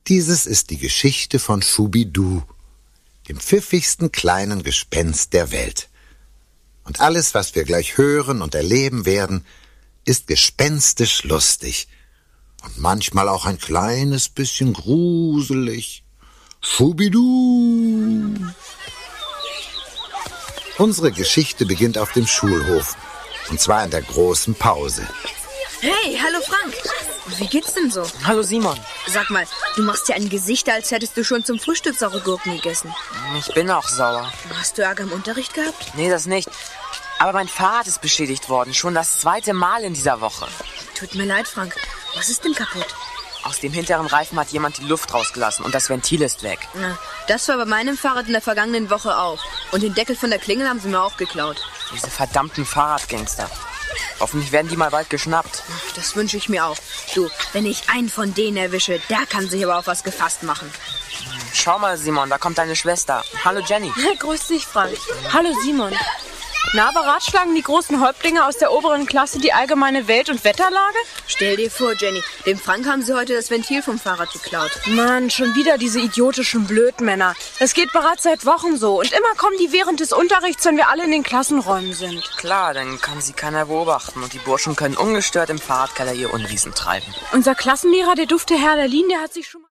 Dieses ist die Geschichte von Schubidu, dem pfiffigsten kleinen Gespenst der Welt. Und alles, was wir gleich hören und erleben werden, ist gespenstisch lustig und manchmal auch ein kleines bisschen gruselig. Schubidu! Unsere Geschichte beginnt auf dem Schulhof, und zwar in der großen Pause. Hey, hallo Frank. Wie geht's denn so? Hallo Simon. Sag mal, du machst ja ein Gesicht, als hättest du schon zum Frühstück saure Gurken gegessen. Ich bin auch sauer. Hast du Ärger im Unterricht gehabt? Nee, das nicht. Aber mein Fahrrad ist beschädigt worden, schon das 2. Mal in dieser Woche. Tut mir leid, Frank. Was ist denn kaputt? Aus dem hinteren Reifen hat jemand die Luft rausgelassen und das Ventil ist weg. Na, das war bei meinem Fahrrad in der vergangenen Woche auch. Und den Deckel von der Klingel haben sie mir auch geklaut. Diese verdammten Fahrradgangster. Hoffentlich werden die mal bald geschnappt. Das wünsche ich mir auch. Du, wenn ich einen von denen erwische, der kann sich aber auf was gefasst machen. Schau mal, Simon, da kommt deine Schwester. Hallo, Jenny. Grüß dich, Frank. Hallo, Simon. Na, beratschlagen die großen Häuptlinge aus der oberen Klasse die allgemeine Welt- und Wetterlage? Stell dir vor, Jenny, dem Frank haben sie heute das Ventil vom Fahrrad geklaut. Mann, schon wieder diese idiotischen Blödmänner. Das geht bereits seit Wochen so. Und immer kommen die während des Unterrichts, wenn wir alle in den Klassenräumen sind. Klar, dann kann sie keiner beobachten und die Burschen können ungestört im Fahrradkeller ihr Unwesen treiben. Unser Klassenlehrer, der dufte Herr Lerlin, der hat sich schon mal...